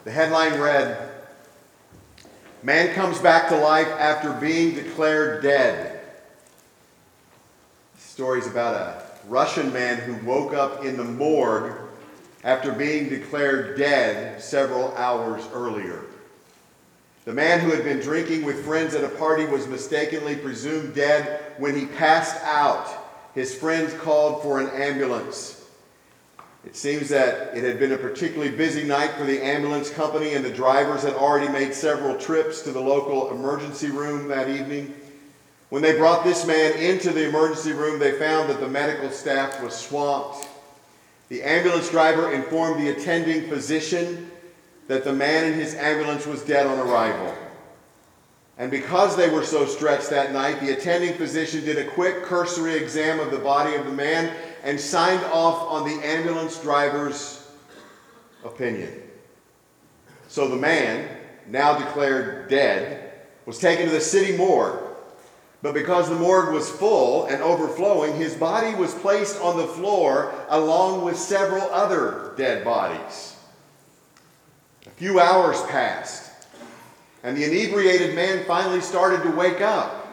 The headline read, "Man comes back to life after being declared dead." The story is about a Russian man who woke up in the morgue after being declared dead several hours earlier. The man who had been drinking with friends at a party was mistakenly presumed dead when he passed out. His friends called for an ambulance. It seems that it had been a particularly busy night for the ambulance company, and the drivers had already made several trips to the local emergency room that evening. When they brought this man into the emergency room, they found that the medical staff was swamped. The ambulance driver informed the attending physician that the man in his ambulance was dead on arrival. And because they were so stretched that night, the attending physician did a quick cursory exam of the body of the man and signed off on the ambulance driver's opinion. So the man, now declared dead, was taken to the city morgue. But because the morgue was full and overflowing, his body was placed on the floor along with several other dead bodies. A few hours passed, and the inebriated man finally started to wake up,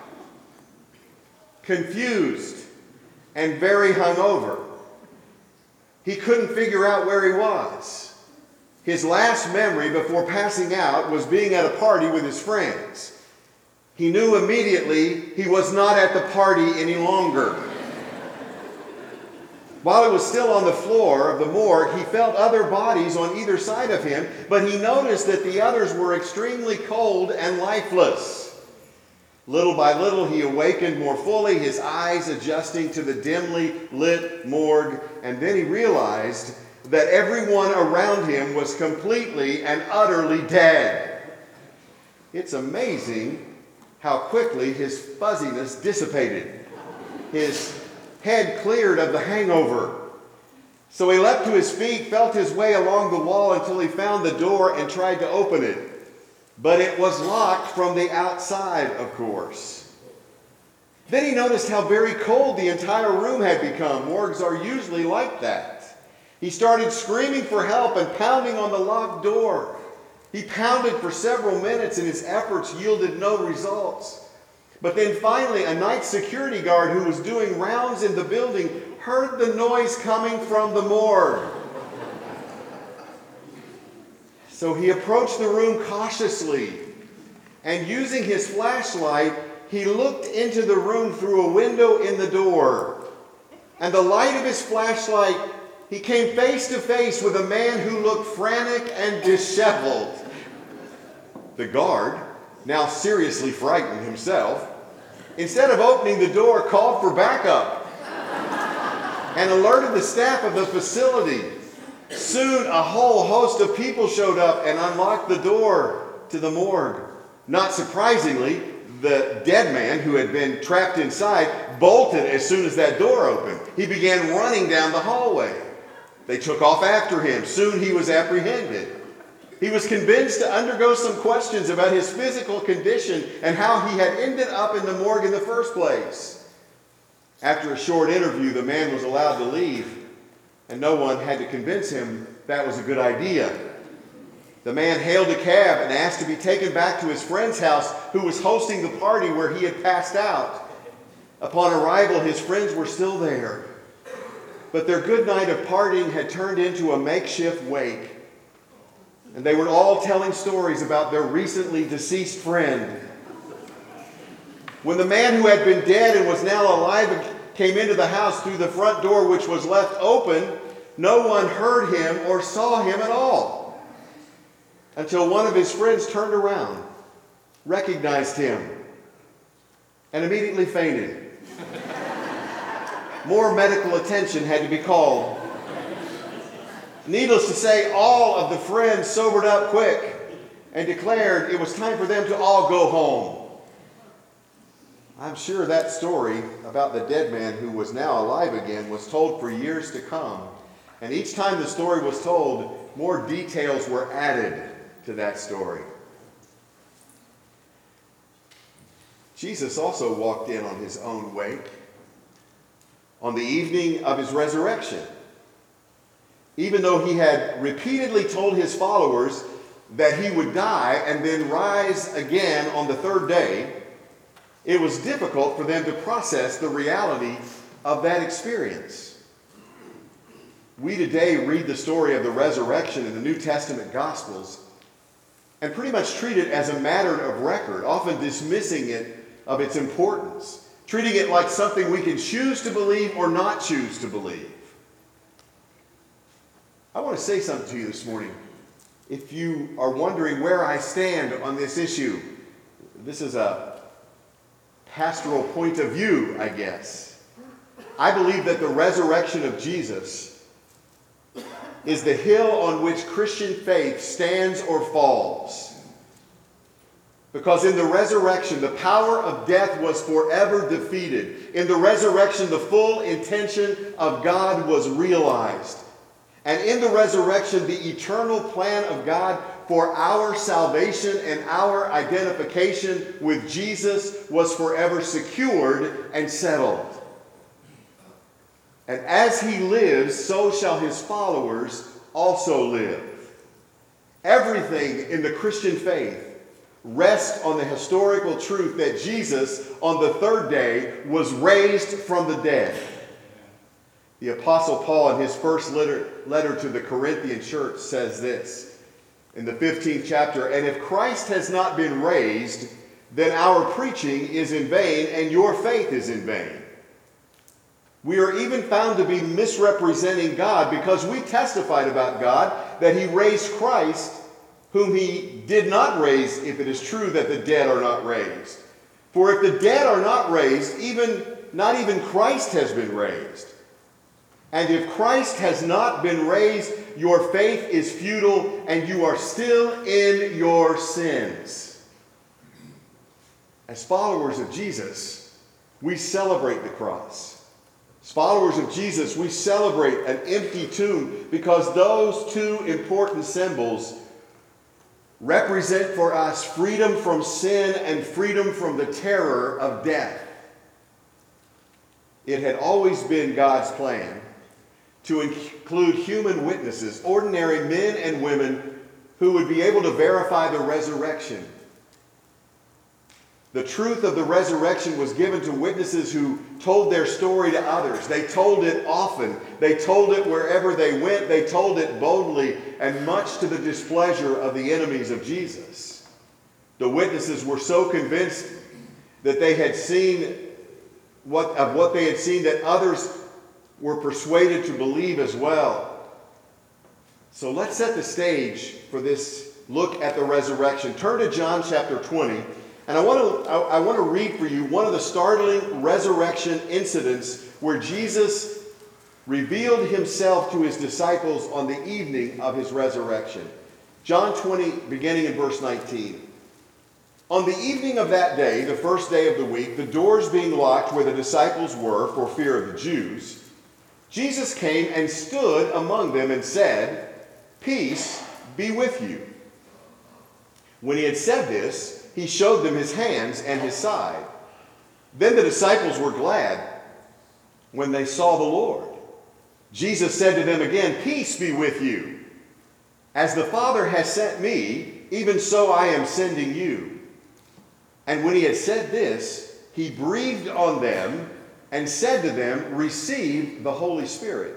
confused and very hungover. He couldn't figure out where he was. His last memory before passing out was being at a party with his friends. He knew immediately he was not at the party any longer. While he was still on the floor of the morgue, he felt other bodies on either side of him, but he noticed that the others were extremely cold and lifeless. Little by little, he awakened more fully, his eyes adjusting to the dimly lit morgue, and then he realized that everyone around him was completely and utterly dead. It's amazing how quickly his fuzziness dissipated. His head cleared of the hangover. So he leapt to his feet, felt his way along the wall until he found the door and tried to open it. But it was locked from the outside, of course. Then he noticed how very cold the entire room had become. Morgues are usually like that. He started screaming for help and pounding on the locked door. He pounded for several minutes and his efforts yielded no results. But then finally, a night security guard who was doing rounds in the building heard the noise coming from the morgue. So he approached the room cautiously, and using his flashlight, he looked into the room through a window in the door. And the light of his flashlight, he came face to face with a man who looked frantic and disheveled. The guard, now seriously frightened himself, instead of opening the door, called for backup and alerted the staff of the facility. Soon, a whole host of people showed up and unlocked the door to the morgue. Not surprisingly, the dead man who had been trapped inside bolted as soon as that door opened. He began running down the hallway. They took off after him. Soon he was apprehended. He was convinced to undergo some questions about his physical condition and how he had ended up in the morgue in the first place. After a short interview, the man was allowed to leave, and no one had to convince him that was a good idea. The man hailed a cab and asked to be taken back to his friend's house, who was hosting the party where he had passed out. Upon arrival, his friends were still there, but their good night of partying had turned into a makeshift wake. And they were all telling stories about their recently deceased friend. When the man who had been dead and was now alive came into the house through the front door, which was left open, no one heard him or saw him at all. Until one of his friends turned around, recognized him, and immediately fainted. More medical attention had to be called. Needless to say, all of the friends sobered up quick and declared it was time for them to all go home. I'm sure that story about the dead man who was now alive again was told for years to come. And each time the story was told, more details were added to that story. Jesus also walked in on his own wake on the evening of his resurrection. Even though he had repeatedly told his followers that he would die and then rise again on the third day, it was difficult for them to process the reality of that experience. We today read the story of the resurrection in the New Testament Gospels and pretty much treat it as a matter of record, often dismissing it of its importance, treating it like something we can choose to believe or not choose to believe. I want to say something to you this morning. If you are wondering where I stand on this issue, this is a pastoral point of view, I guess. I believe that the resurrection of Jesus is the hill on which Christian faith stands or falls. Because in the resurrection, the power of death was forever defeated. In the resurrection, the full intention of God was realized. And in the resurrection, the eternal plan of God for our salvation and our identification with Jesus was forever secured and settled. And as he lives, so shall his followers also live. Everything in the Christian faith rests on the historical truth that Jesus, on the third day, was raised from the dead. The Apostle Paul, in his first letter to the Corinthian church, says this in the 15th chapter, "And if Christ has not been raised, then our preaching is in vain, and your faith is in vain. We are even found to be misrepresenting God, because we testified about God that he raised Christ, whom he did not raise, if it is true that the dead are not raised. For if the dead are not raised, not even Christ has been raised. And if Christ has not been raised, your faith is futile, and you are still in your sins." As followers of Jesus, we celebrate the cross. As followers of Jesus, we celebrate an empty tomb, because those two important symbols represent for us freedom from sin and freedom from the terror of death. It had always been God's plan to include human witnesses, ordinary men and women who would be able to verify the resurrection. The truth of the resurrection was given to witnesses who told their story to others. They told it often. They told it wherever they went. They told it boldly, and much to the displeasure of the enemies of Jesus. The witnesses were so convinced that they had seen what they had seen, that others were persuaded to believe as well. So let's set the stage for this look at the resurrection. Turn to John chapter 20, and I want to read for you one of the startling resurrection incidents where Jesus revealed himself to his disciples on the evening of his resurrection. John 20, beginning in verse 19. "On the evening of that day, the first day of the week, the doors being locked where the disciples were for fear of the Jews, Jesus came and stood among them and said, 'Peace be with you.' When he had said this, he showed them his hands and his side. Then the disciples were glad when they saw the Lord. Jesus said to them again, 'Peace be with you. As the Father has sent me, even so I am sending you.' And when he had said this, he breathed on them and said to them, 'Receive the Holy Spirit.'"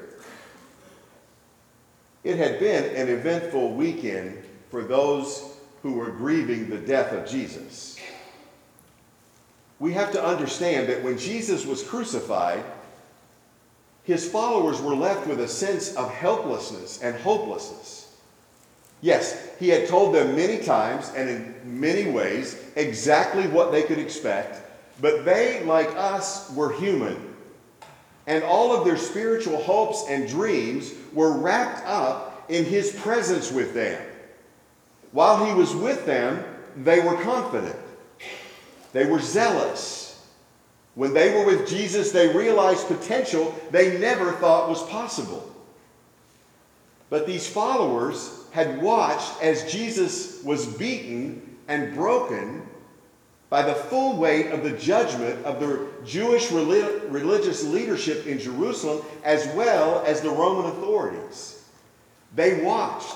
It had been an eventful weekend for those who were grieving the death of Jesus. We have to understand that when Jesus was crucified, his followers were left with a sense of helplessness and hopelessness. Yes, he had told them many times and in many ways exactly what they could expect, but they, like us, were human. And all of their spiritual hopes and dreams were wrapped up in his presence with them. While he was with them, they were confident. They were zealous. When they were with Jesus, they realized potential they never thought was possible. But these followers had watched as Jesus was beaten and broken by the full weight of the judgment of the Jewish religious leadership in Jerusalem, as well as the Roman authorities. They watched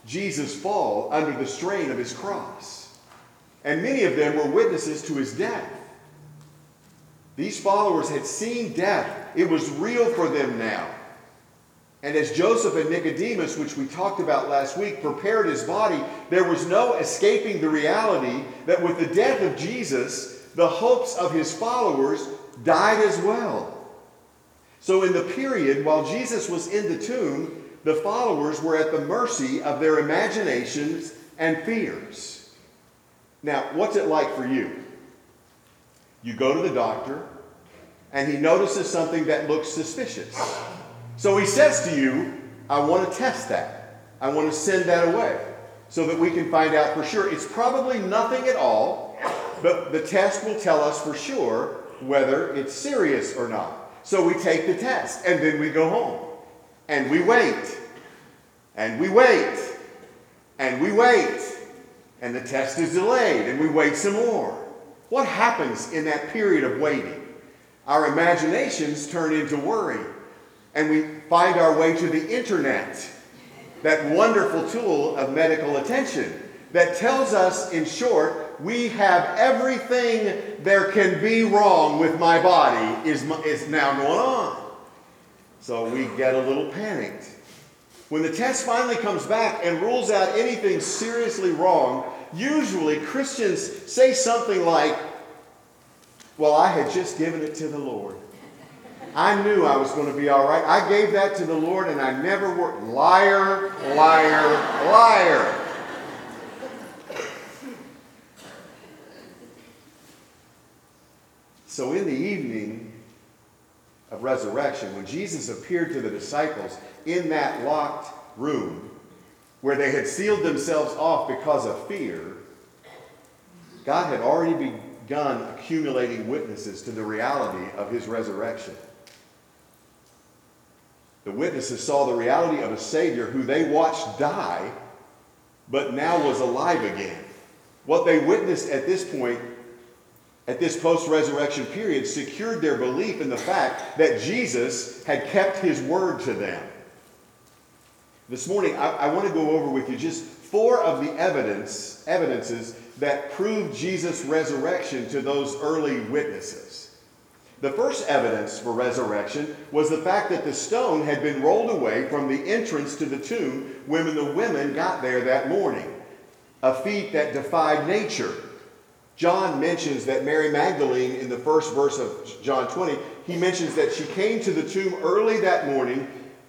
Jesus fall under the strain of his cross. And many of them were witnesses to his death. These followers had seen death. It was real for them now. And as Joseph and Nicodemus, which we talked about last week, prepared his body, there was no escaping the reality that with the death of Jesus, the hopes of his followers died as well. So in the period while Jesus was in the tomb, the followers were at the mercy of their imaginations and fears. Now, what's it like for you? You go to the doctor, and he notices something that looks suspicious. So he says to you, I want to test that. I want to send that away so that we can find out for sure. It's probably nothing at all, but the test will tell us for sure whether it's serious or not. So we take the test, and then we go home. And we wait. And we wait. And we wait. And the test is delayed, and we wait some more. What happens in that period of waiting? Our imaginations turn into worry, and we find our way to the internet, that wonderful tool of medical attention that tells us, in short, we have everything there can be wrong with my body is now going on. So we get a little panicked. When the test finally comes back and rules out anything seriously wrong, usually Christians say something like, well, I had just given it to the Lord. I knew I was going to be all right. I gave that to the Lord and I never worked. Liar, liar, liar. So in the evening of resurrection, when Jesus appeared to the disciples in that locked room where they had sealed themselves off because of fear, God had already begun accumulating witnesses to the reality of his resurrection. The witnesses saw the reality of a Savior who they watched die, but now was alive again. What they witnessed at this point, at this post-resurrection period, secured their belief in the fact that Jesus had kept his word to them. This morning, I want to go over with you just 4 of the evidences that proved Jesus' resurrection to those early witnesses. The first evidence for resurrection was the fact that the stone had been rolled away from the entrance to the tomb when the women got there that morning, a feat that defied nature. John mentions that Mary Magdalene, in the first verse of John 20, he mentions that she came to the tomb early that morning.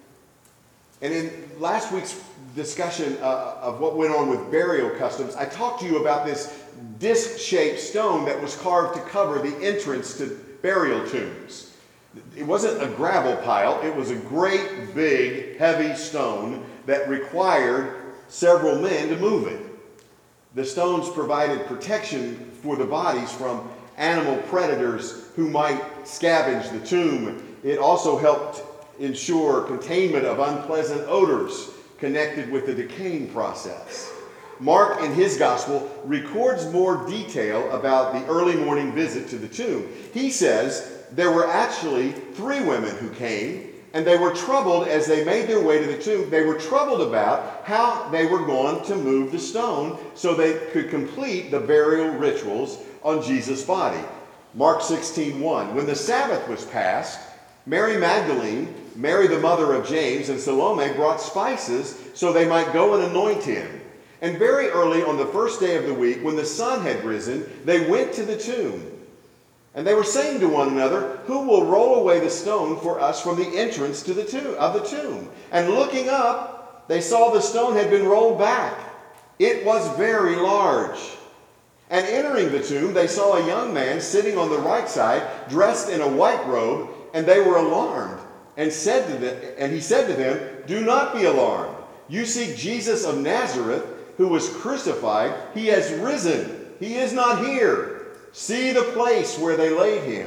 And in last week's discussion of what went on with burial customs, I talked to you about this disc-shaped stone that was carved to cover the entrance to burial tombs. It wasn't a gravel pile. It was a great, big, heavy stone that required several men to move it. The stones provided protection for the bodies from animal predators who might scavenge the tomb. It also helped ensure containment of unpleasant odors connected with the decaying process. Mark, in his gospel, records more detail about the early morning visit to the tomb. He says there were actually 3 women who came, and they were troubled as they made their way to the tomb. They were troubled about how they were going to move the stone so they could complete the burial rituals on Jesus' body. Mark 16:1. When the Sabbath was passed, Mary Magdalene, Mary the mother of James, and Salome brought spices so they might go and anoint him. And very early on the first day of the week, when the sun had risen, they went to the tomb. And they were saying to one another, who will roll away the stone for us from the entrance to the tomb? And looking up, they saw the stone had been rolled back. It was very large. And entering the tomb, they saw a young man sitting on the right side, dressed in a white robe, and they were alarmed. And he said to them, do not be alarmed. You seek Jesus of Nazareth, who was crucified. He has risen. He is not here. See the place where they laid him.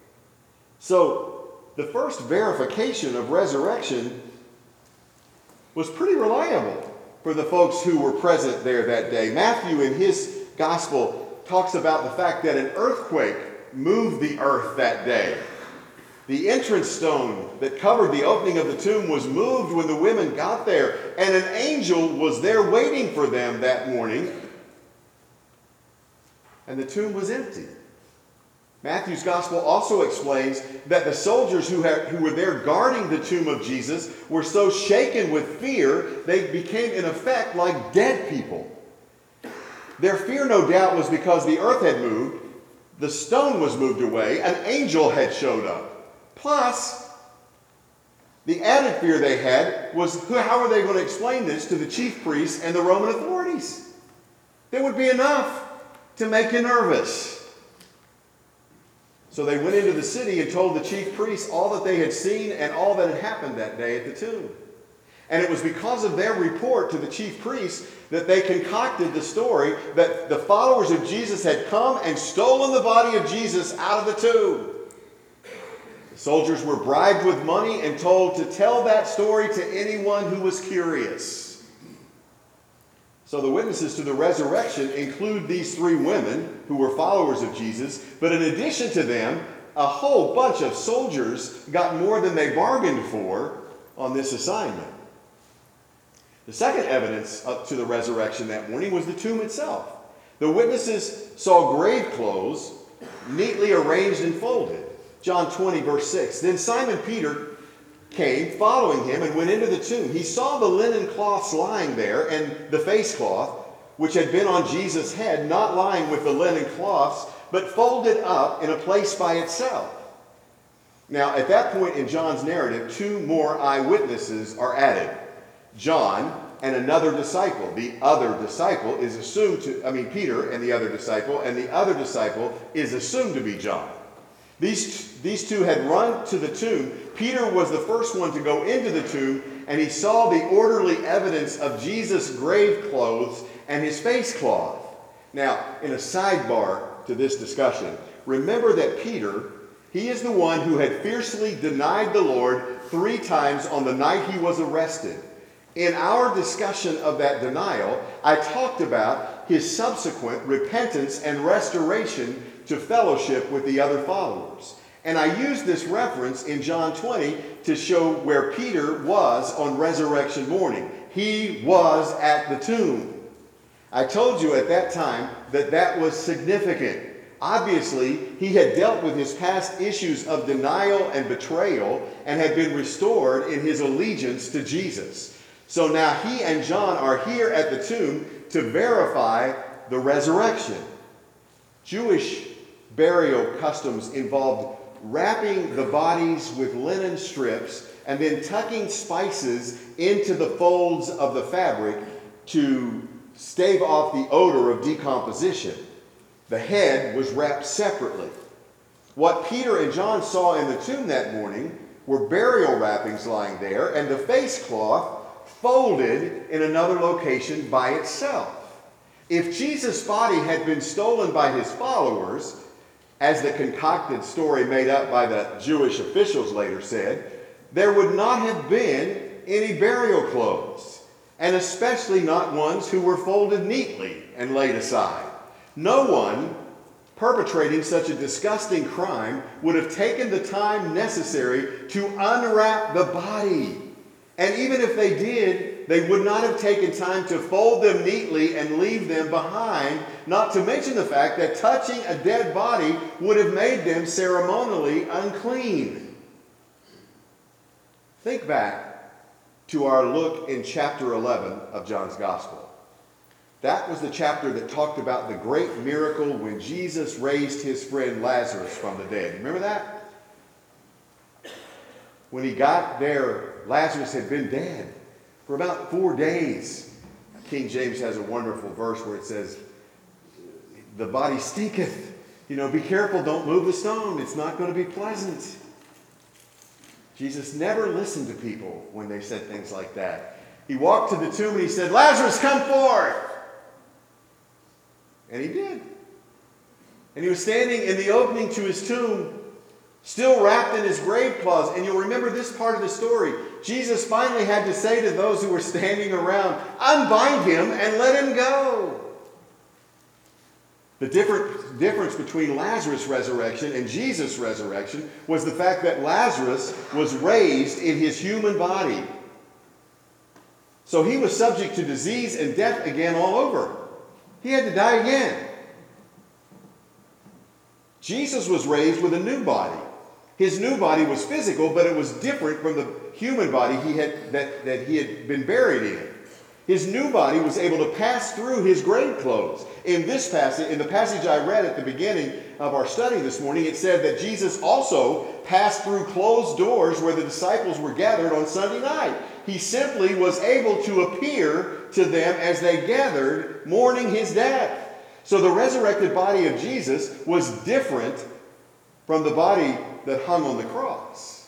So, the first verification of resurrection was pretty reliable for the folks who were present there that day. Matthew, in his gospel, talks about the fact that an earthquake moved the earth that day. The entrance stone that covered the opening of the tomb was moved when the women got there, and an angel was there waiting for them that morning, and the tomb was empty. Matthew's gospel also explains that the soldiers who were there guarding the tomb of Jesus were so shaken with fear, they became in effect like dead people. Their fear, no doubt, was because the earth had moved, the stone was moved away, an angel had showed up. Plus, the added fear they had was how are they going to explain this to the chief priests and the Roman authorities? There would be enough to make you nervous. So they went into the city and told the chief priests all that they had seen and all that had happened that day at the tomb. And it was because of their report to the chief priests that they concocted the story that the followers of Jesus had come and stolen the body of Jesus out of the tomb. The soldiers were bribed with money and told to tell that story to anyone who was curious. So the witnesses to the resurrection include these three women who were followers of Jesus, but in addition to them, a whole bunch of soldiers got more than they bargained for on this assignment. The second evidence up to the resurrection that morning was the tomb itself. The witnesses saw grave clothes neatly arranged and folded. John 20, verse 6. Then Simon Peter came, following him, and went into the tomb. He saw the linen cloths lying there, and the face cloth, which had been on Jesus' head, not lying with the linen cloths, but folded up in a place by itself. Now, at that point in John's narrative, two more eyewitnesses are added. John and another disciple. The other disciple is assumed to, Peter and the other disciple, and the other disciple is assumed to be John. These two had run to the tomb. Peter was the first one to go into the tomb, and he saw the orderly evidence of Jesus' grave clothes and his face cloth. Now, in a sidebar to this discussion, remember that Peter, he is the one who had fiercely denied the Lord 3 times on the night he was arrested. In our discussion of that denial, I talked about his subsequent repentance and restoration to fellowship with the other followers. And I used this reference in John 20 to show where Peter was on resurrection morning. He was at the tomb. I told you at that time that that was significant. Obviously, he had dealt with his past issues of denial and betrayal and had been restored in his allegiance to Jesus. So now he and John are here at the tomb to verify the resurrection. Jewish burial customs involved wrapping the bodies with linen strips and then tucking spices into the folds of the fabric to stave off the odor of decomposition. The head was wrapped separately. What Peter and John saw in the tomb that morning were burial wrappings lying there and the face cloth folded in another location by itself. If Jesus' body had been stolen by his followers, as the concocted story made up by the Jewish officials later said, there would not have been any burial clothes, and especially not ones who were folded neatly and laid aside. No one perpetrating such a disgusting crime would have taken the time necessary to unwrap the body. And even if they did, they would not have taken time to fold them neatly and leave them behind, not to mention the fact that touching a dead body would have made them ceremonially unclean. Think back to our look in chapter 11 of John's Gospel. That was the chapter that talked about the great miracle when Jesus raised his friend Lazarus from the dead. Remember that? When he got there, Lazarus had been dead for about 4 days. King James has a wonderful verse where it says, the body stinketh. Be careful, don't move the stone. It's not going to be pleasant. Jesus never listened to people when they said things like that. He walked to the tomb and he said, Lazarus, come forth. And he did. And he was standing in the opening to his tomb, still wrapped in his grave clothes. And you'll remember this part of the story. Jesus finally had to say to those who were standing around, unbind him and let him go. The difference between Lazarus' resurrection and Jesus' resurrection was the fact that Lazarus was raised in his human body. So he was subject to disease and death again all over. He had to die again. Jesus was raised with a new body. His new body was physical, but it was different from the human body that he had been buried in. His new body was able to pass through his grave clothes. In this passage, in the passage I read at the beginning of our study this morning, it said that Jesus also passed through closed doors where the disciples were gathered on Sunday night. He simply was able to appear to them as they gathered, mourning his death. So the resurrected body of Jesus was different from the body that hung on the cross.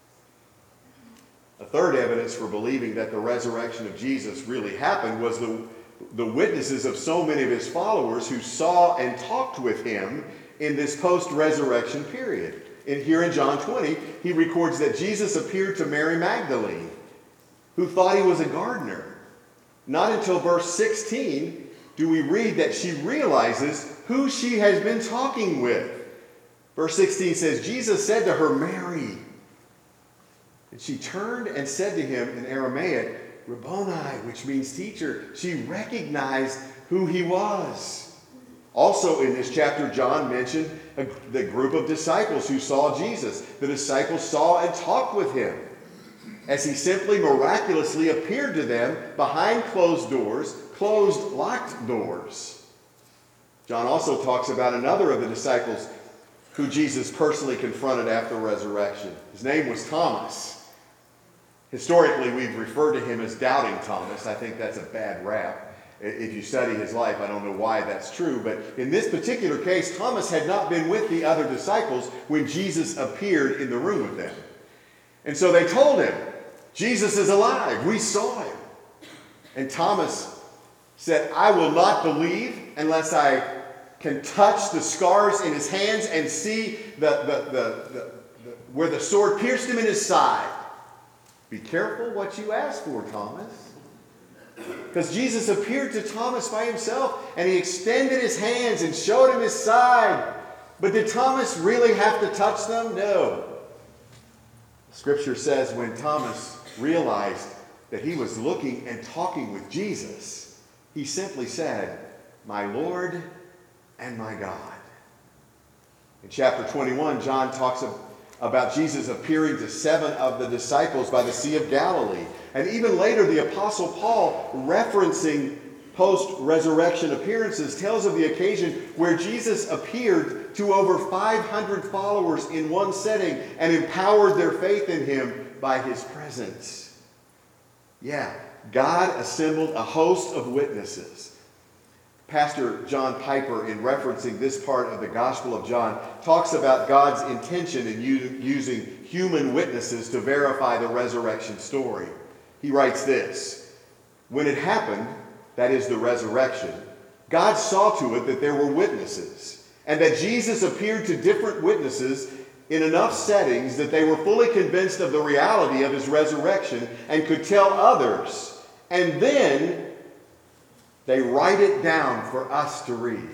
A third evidence for believing that the resurrection of Jesus really happened was the witnesses of so many of his followers who saw and talked with him in this post-resurrection period. Here in John 20, he records that Jesus appeared to Mary Magdalene, who thought he was a gardener. Not until verse 16 do we read that she realizes who she has been talking with. Verse 16 says, Jesus said to her, Mary. And she turned and said to him in Aramaic, Rabboni, which means teacher. She recognized who he was. Also in this chapter, John mentioned the group of disciples who saw Jesus. The disciples saw and talked with him as he simply miraculously appeared to them behind closed doors, closed, locked doors. John also talks about another of the disciples who Jesus personally confronted after resurrection. His name was Thomas. Historically, we've referred to him as Doubting Thomas. I think that's a bad rap. If you study his life, I don't know why that's true. But in this particular case, Thomas had not been with the other disciples when Jesus appeared in the room with them. And so they told him, Jesus is alive. We saw him. And Thomas said, I will not believe unless I can touch the scars in his hands and see where the sword pierced him in his side. Be careful what you ask for, Thomas. Because Jesus appeared to Thomas by himself, and he extended his hands and showed him his side. But did Thomas really have to touch them? No. Scripture says when Thomas realized that he was looking and talking with Jesus, he simply said, my Lord and my God. In chapter 21, John talks about Jesus appearing to 7 of the disciples by the Sea of Galilee. And even later, the Apostle Paul, referencing post-resurrection appearances, tells of the occasion where Jesus appeared to over 500 followers in one setting and empowered their faith in him by his presence. Yeah, God assembled a host of witnesses. Pastor John Piper, in referencing this part of the Gospel of John, talks about God's intention in using human witnesses to verify the resurrection story. He writes this, when it happened, that is the resurrection, God saw to it that there were witnesses, and that Jesus appeared to different witnesses in enough settings that they were fully convinced of the reality of his resurrection and could tell others. And then they write it down for us to read.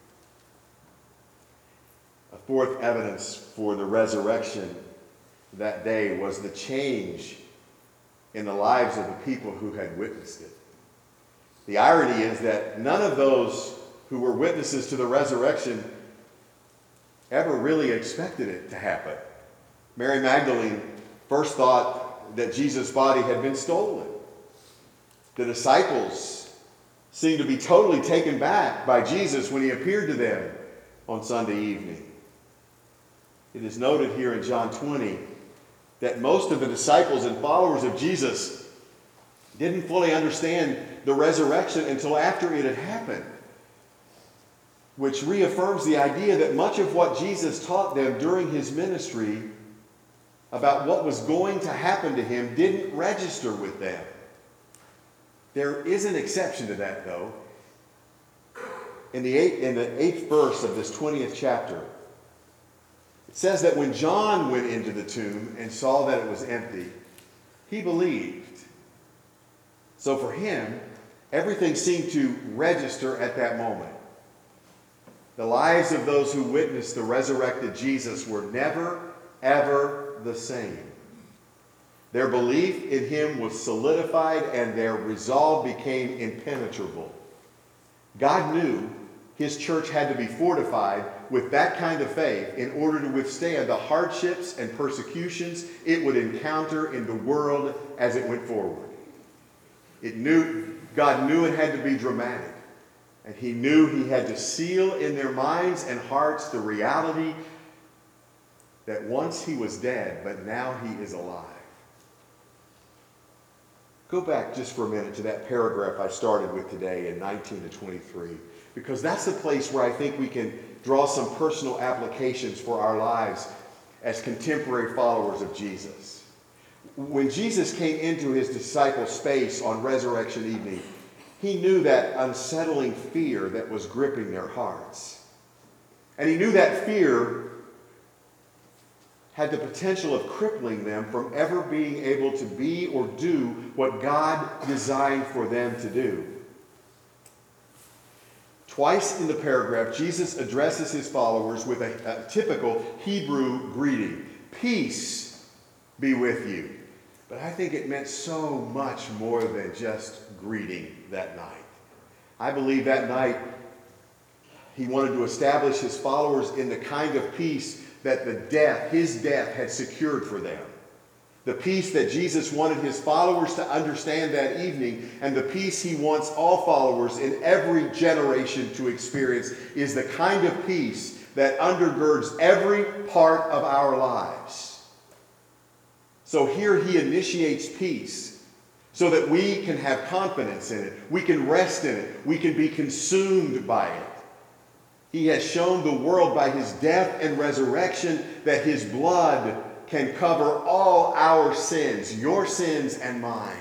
A fourth evidence for the resurrection that day was the change in the lives of the people who had witnessed it. The irony is that none of those who were witnesses to the resurrection ever really expected it to happen. Mary Magdalene first thought that Jesus' body had been stolen. The disciples seemed to be totally taken back by Jesus when he appeared to them on Sunday evening. It is noted here in John 20 that most of the disciples and followers of Jesus didn't fully understand the resurrection until after it had happened, which reaffirms the idea that much of what Jesus taught them during his ministry about what was going to happen to him didn't register with them. There is an exception to that, though. In the 8th verse of this 20th chapter, it says that when John went into the tomb and saw that it was empty, he believed. So for him, everything seemed to register at that moment. The lives of those who witnessed the resurrected Jesus were never, ever the same. Their belief in him was solidified and their resolve became impenetrable. God knew his church had to be fortified with that kind of faith in order to withstand the hardships and persecutions it would encounter in the world as it went forward. God knew it had to be dramatic. And he knew he had to seal in their minds and hearts the reality that once he was dead, but now he is alive. Go back just for a minute to that paragraph I started with today in 19 to 23, because that's the place where I think we can draw some personal applications for our lives as contemporary followers of Jesus. When Jesus came into his disciples' space on resurrection evening, he knew that unsettling fear that was gripping their hearts. And he knew that fear had the potential of crippling them from ever being able to be or do what God designed for them to do. Twice in the paragraph, Jesus addresses his followers with a typical Hebrew greeting. Peace be with you. But I think it meant so much more than just greeting that night. I believe that night he wanted to establish his followers in the kind of peace that his death had secured for them. The peace that Jesus wanted his followers to understand that evening, and the peace he wants all followers in every generation to experience, is the kind of peace that undergirds every part of our lives. So here he initiates peace so that we can have confidence in it. We can rest in it. We can be consumed by it. He has shown the world by his death and resurrection that his blood can cover all our sins, your sins and mine.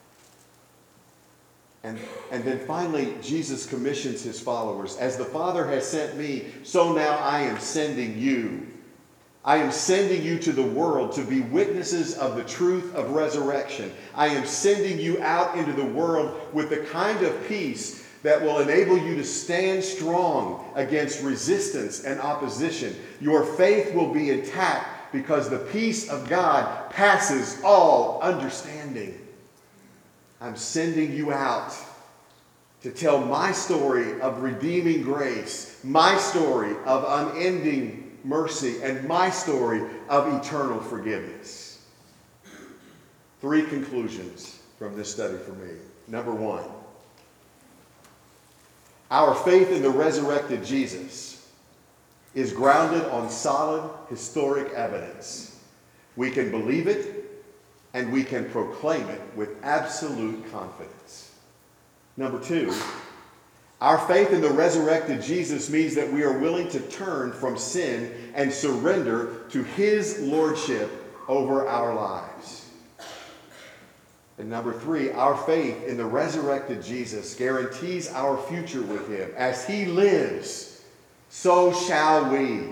And then finally, Jesus commissions his followers. As the Father has sent me, so now I am sending you. I am sending you to the world to be witnesses of the truth of resurrection. I am sending you out into the world with the kind of peace that will enable you to stand strong against resistance and opposition. Your faith will be intact because the peace of God passes all understanding. I'm sending you out to tell my story of redeeming grace, my story of unending mercy, and my story of eternal forgiveness. 3 conclusions from this study for me. Number 1. Our faith in the resurrected Jesus is grounded on solid historic evidence. We can believe it and we can proclaim it with absolute confidence. Number 2, our faith in the resurrected Jesus means that we are willing to turn from sin and surrender to his lordship over our lives. And number 3, our faith in the resurrected Jesus guarantees our future with him. As he lives, so shall we.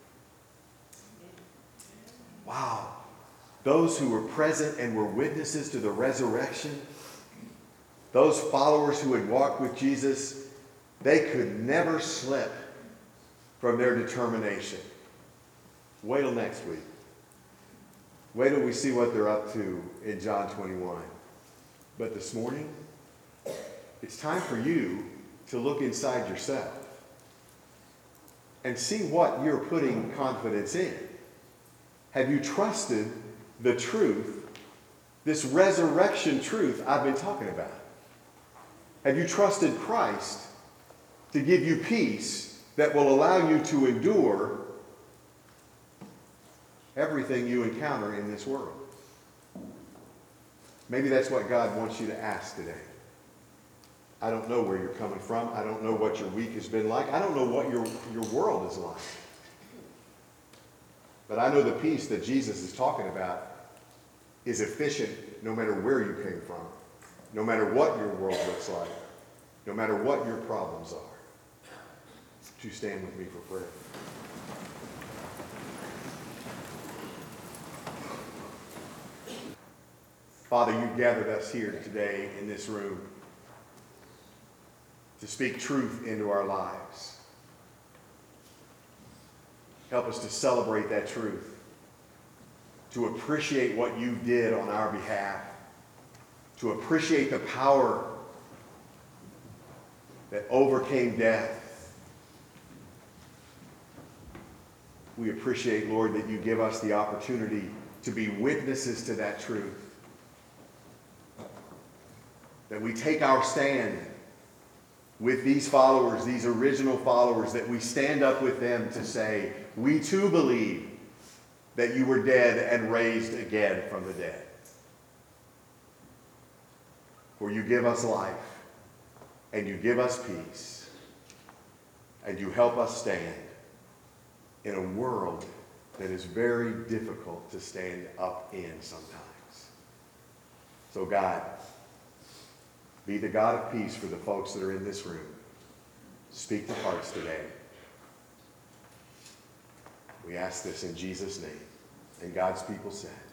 Wow. Those who were present and were witnesses to the resurrection, those followers who had walked with Jesus, they could never slip from their determination. Wait till next week. Wait till we see what they're up to in John 21. But this morning, it's time for you to look inside yourself and see what you're putting confidence in. Have you trusted the truth, this resurrection truth I've been talking about? Have you trusted Christ to give you peace that will allow you to endure everything you encounter in this world? Maybe that's what God wants you to ask today. I don't know where you're coming from. I don't know what your week has been like. I don't know what your world is like. But I know the peace that Jesus is talking about is efficient no matter where you came from, no matter what your world looks like, no matter what your problems are. Would you stand with me for prayer? Father, you gathered us here today in this room to speak truth into our lives. Help us to celebrate that truth, to appreciate what you did on our behalf, to appreciate the power that overcame death. We appreciate, Lord, that you give us the opportunity to be witnesses to that truth. That we take our stand with these followers, these original followers, that we stand up with them to say, we too believe that you were dead and raised again from the dead. For you give us life, and you give us peace, and you help us stand in a world that is very difficult to stand up in sometimes. So God, be the God of peace for the folks that are in this room. Speak to hearts today. We ask this in Jesus' name. And God's people said,